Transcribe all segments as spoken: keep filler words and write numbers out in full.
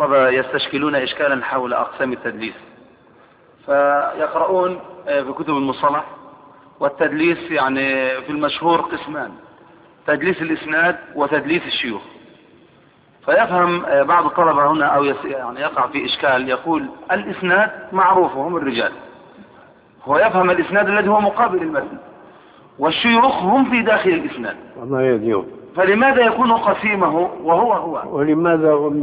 الطلبة يستشكلون إشكالا حول أقسام التدليس، فيقرؤون في كتب المصطلح، والتدليس يعني في المشهور قسمان: تدليس الإسناد وتدليس الشيوخ. فيفهم بعض الطلبة هنا أو يعني يقع في إشكال، يقول الإسناد معروف هم الرجال، هو يفهم الإسناد الذي هو مقابل المتن، والشيوخ هم في داخل الإسناد، والله يديهم. فلماذا يكون قسيمه وهو هو؟ ولماذا هم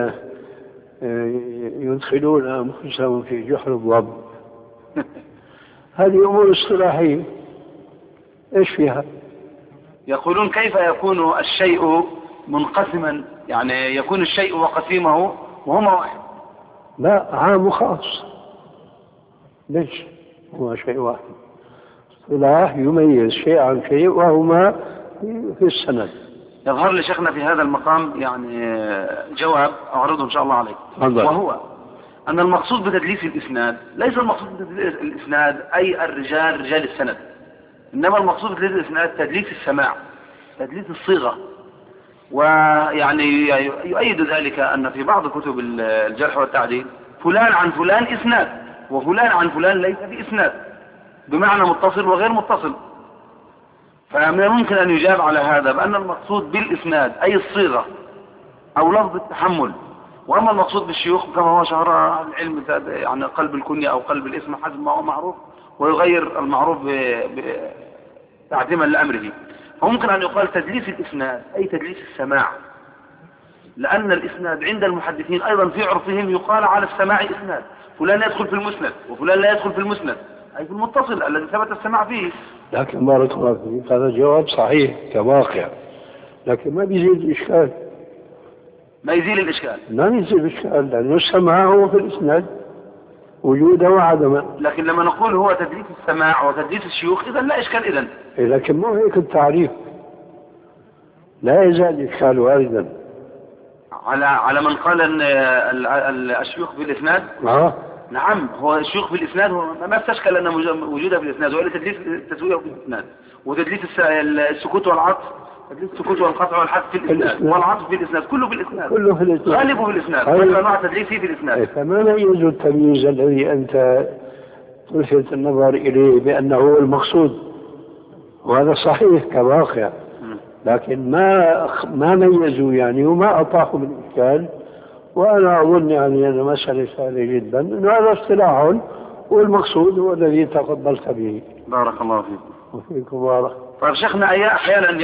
يدخلون أنفسهم في جحر الضب؟ هذه أمور اصطلاحية، إيش فيها؟ يقولون كيف يكون الشيء منقسما، يعني يكون الشيء وقسيمه وهما واحد؟ لا، عام وخاص. ليش هو شيء واحد؟ اصطلاح يميز شيء عن شيء، وهما في السند. يظهر لي شيخنا في هذا المقام يعني جواب أعرضه إن شاء الله عليك، وهو أن المقصود بتدليس الإسناد ليس المقصود بتدليس الإسناد أي الرجال رجال السند، إنما المقصود بتدليس الإسناد تدليس السماع، تدليس الصيغة. ويعني يؤيد ذلك أن في بعض كتب الجرح والتعديل فلان عن فلان إسناد، وفلان عن فلان ليس بإسناد، بمعنى متصل وغير متصل. فمن الممكن أن يجاب على هذا بأن المقصود بالإسناد أي الصيغة أو لفظ التحمل، وأما المقصود بالشيوخ كما هو شهر العلم يعني قلب الكنية أو قلب الاسم حسب ما هو معروف، ويغير المعروف تعظيما لأمره. فممكن أن يقال تدليس الإسناد أي تدليس السماع، لأن الإسناد عند المحدثين أيضا في عرفهم يقال على السماع إسناد، فلان لا يدخل في المسند وفلان لا يدخل في المسند، أي في المتصل الذي ثبت السماع فيه. لكن بارك الله فيك، هذا جواب صحيح كواقع، لكن ما بيزيد الإشكال. ما يزيل الإشكال؟ لا يزيل الإشكال، لأنه السماع هو في الإسناد وجوده وعدمه. لكن لما نقول هو تدليس السماع وتدليس الشيوخ إذن لا إشكال إذن. إيه، لكن مو هيك التعريف، لا يزال الإشكال واردا على على من قال أن الشيوخ في الإسناد. آه. نعم، هو الشيوخ في الإسناد هو ما استشكل أن وجوده في الإسناد، وإلا تدليس التسوية في الإسناد، وتدليس السكوت والعطف، تدليس السكوت والقطع والحذف في الإسناد، والعطف في الإسناد، كله في الإسناد، كله في الإسناد، غالبه في الإسناد، كل أنواع تدليسه في الإسناد. فما ميز التمييز الذي أنت تلفت النظر إليه بأنه هو المقصود، وهذا صحيح كواقع، لكن ما ما ميزوا يعني وما أطاحوا بالإشكال. وأنا أظن يعني أن مسألة سهلة جدا، أن هذا اصطلاح والمقصود هو الذي تفضلت به. بارك الله فيكم. وفيكم بارك. طيب شيخنا، أحيانا